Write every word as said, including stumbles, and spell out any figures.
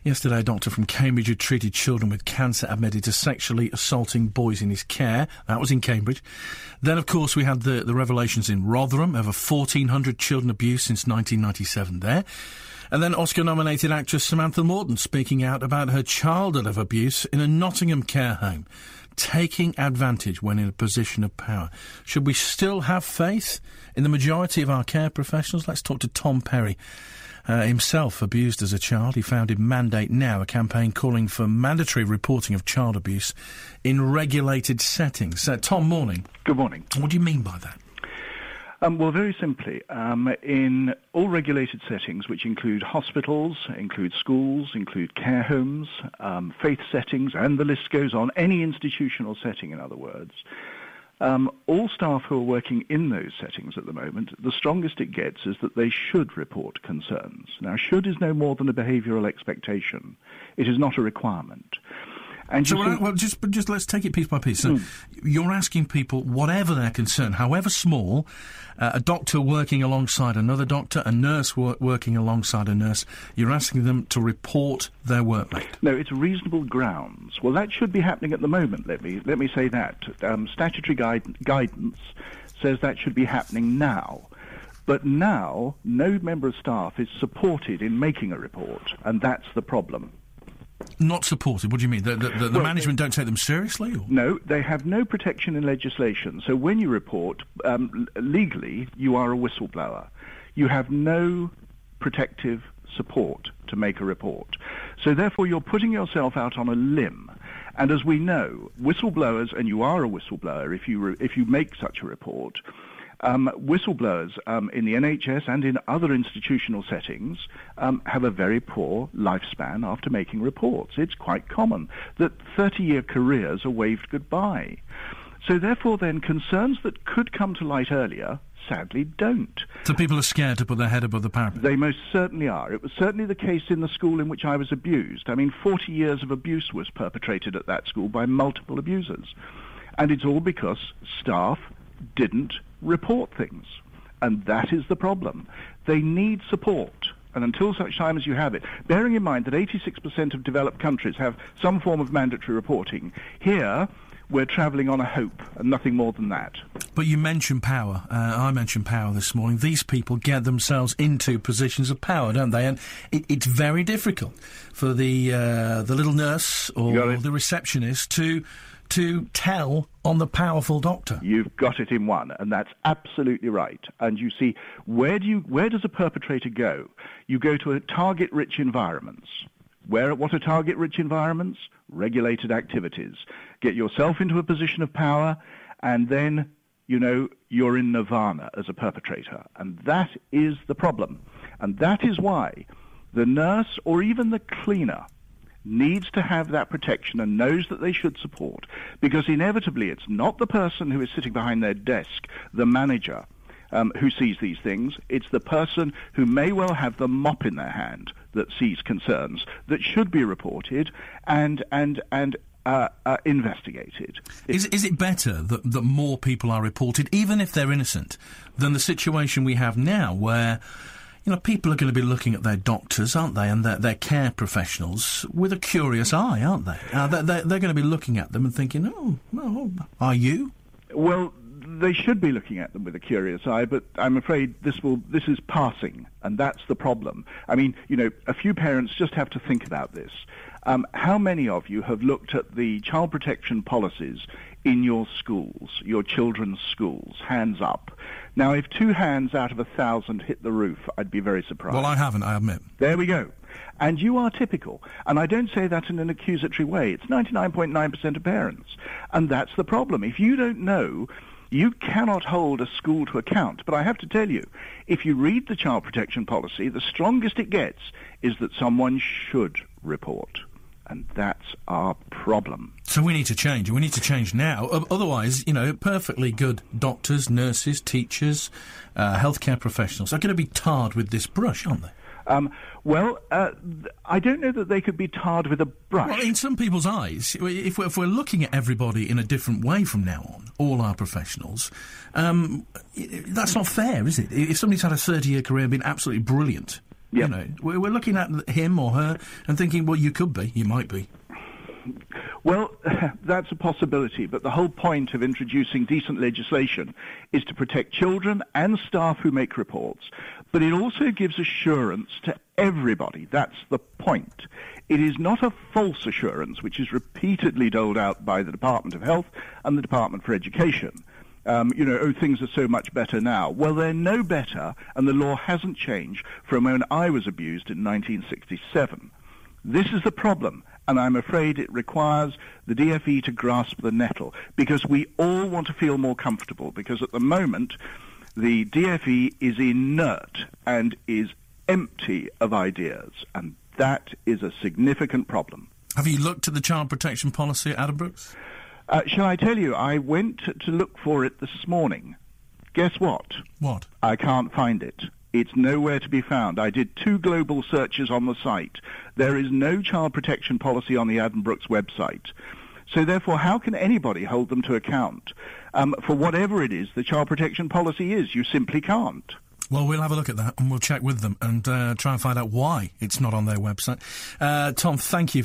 Yesterday, a doctor from Cambridge who treated children with cancer admitted to sexually assaulting boys in his care. That was in Cambridge. Then, of course, we had the, the revelations in Rotherham, over fourteen hundred children abused since nineteen ninety-seven there. And then Oscar-nominated actress Samantha Morton speaking out about her childhood of abuse in a Nottingham care home, taking advantage when in a position of power. Should we still have faith in the majority of our care professionals? Let's talk to Tom Perry. Uh, himself abused as a child. He founded Mandate Now, a campaign calling for mandatory reporting of child abuse in regulated settings. Uh, Tom, morning. Good morning. What do you mean by that? Um, well, very simply, um, in all regulated settings, which include hospitals, include schools, include care homes, um, faith settings, and the list goes on, any institutional setting, in other words, Um, all staff who are working in those settings at the moment, the strongest it gets is that they should report concerns. Now, should is no more than a behavioural expectation. It is not a requirement. And so, see, well, well, just, just let's take it piece by piece. So, mm. you're asking people, whatever their concern, however small, uh, a doctor working alongside another doctor, a nurse wor- working alongside a nurse, you're asking them to report their workmate. No, it's reasonable grounds. Well, that should be happening at the moment. Let me let me say that um, statutory guide- guidance says that should be happening now. But now, no member of staff is supported in making a report, and that's the problem. Not supported? What do you mean? The, the, the, the well, management don't take them seriously? Or? No, they have no protection in legislation. So when you report, um, legally, you are a whistleblower. You have no protective support to make a report. So therefore, you're putting yourself out on a limb. And as we know, whistleblowers, and you are a whistleblower if you re- if you make such a report, Um, whistleblowers um, in the N H S and in other institutional settings um, have a very poor lifespan after making reports. It's quite common that thirty-year careers are waved goodbye. So therefore then concerns that could come to light earlier sadly don't. So people are scared to put their head above the parapet? They most certainly are. It was certainly the case in the school in which I was abused. I mean, forty years of abuse was perpetrated at that school by multiple abusers. And it's all because staff didn't report things, and that is the problem. They need support, and until such time as you have it, bearing in mind that eighty-six percent of developed countries have some form of mandatory reporting, here we're travelling on a hope and nothing more than that. But you mentioned power. Uh, I mentioned power this morning. These people get themselves into positions of power, don't they? And it, it's very difficult for the uh, the little nurse or the receptionist to to tell on the powerful doctor. You've got it in one, and that's absolutely right. And you see, where do you, where does a perpetrator go? You go to a target-rich environments. Where, what are target-rich environments? Regulated activities. Get yourself into a position of power, and then, you know, you're in nirvana as a perpetrator. And that is the problem. And that is why the nurse or even the cleaner needs to have that protection and knows that they should support, because inevitably it's not the person who is sitting behind their desk, the manager, um, who sees these things. It's the person who may well have the mop in their hand that sees concerns that should be reported and and and uh, uh, investigated. Is, is it better that, that more people are reported, even if they're innocent, than the situation we have now where, you know, people are going to be looking at their doctors, aren't they, and their, their care professionals with a curious eye, aren't they? Uh, they're, they're going to be looking at them and thinking, oh, well, are you? Well, they should be looking at them with a curious eye, but I'm afraid this will this is passing, and that's the problem. I mean, you know, a few parents just have to think about this. Um, how many of you have looked at the child protection policies in your schools, your children's schools? Hands up. Now, if two hands out of a thousand hit the roof, I'd be very surprised. Well, I haven't, I admit. There we go. And you are typical. And I don't say that in an accusatory way. It's ninety-nine point nine percent of parents. And that's the problem. If you don't know, you cannot hold a school to account. But I have to tell you, if you read the child protection policy, the strongest it gets is that someone should report. And that's our problem. So we need to change. We need to change now. O- otherwise, you know, perfectly good doctors, nurses, teachers, uh, healthcare professionals are going to be tarred with this brush, aren't they? Um, well, uh, I don't know that they could be tarred with a brush. Well, in some people's eyes, if we're, if we're looking at everybody in a different way from now on, all our professionals, um, that's not fair, is it? If somebody's had a thirty-year career and been absolutely brilliant, Yep. You know, we're, we're looking at him or her and thinking, well, you could be, you might be. Well, that's a possibility, but the whole point of introducing decent legislation is to protect children and staff who make reports, but it also gives assurance to everybody. That's the point. It is not a false assurance, which is repeatedly doled out by the Department of Health and the Department for Education. Um, you know, oh, things are so much better now. Well, they're no better, and the law hasn't changed from when I was abused in nineteen sixty-seven. This is the problem, and I'm afraid it requires the D F E to grasp the nettle, because we all want to feel more comfortable, because at the moment the D F E is inert and is empty of ideas, and that is a significant problem. Have you looked at the child protection policy at Addenbrooke's? Uh, shall I tell you, I went to look for it this morning. Guess what? What? I can't find it. It's nowhere to be found. I did two global searches on the site. There is no child protection policy on the Addenbrooke's website. So therefore, how can anybody hold them to account um, for whatever it is the child protection policy is? You simply can't. Well, we'll have a look at that and we'll check with them and uh, try and find out why it's not on their website. Uh, Tom, thank you.